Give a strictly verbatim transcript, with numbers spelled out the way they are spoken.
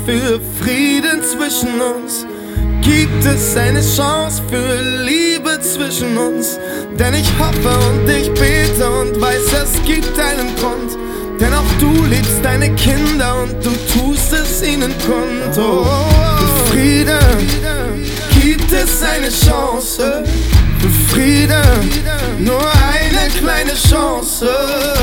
für Frieden zwischen uns? Gibt es eine Chance für Liebe zwischen uns? Denn ich hoffe und ich bete und weiß, es gibt einen Grund. Denn auch du liebst deine Kinder und du tust es ihnen kund. Oh, für Frieden gibt es eine Chance. Für Frieden nur eine kleine Chance.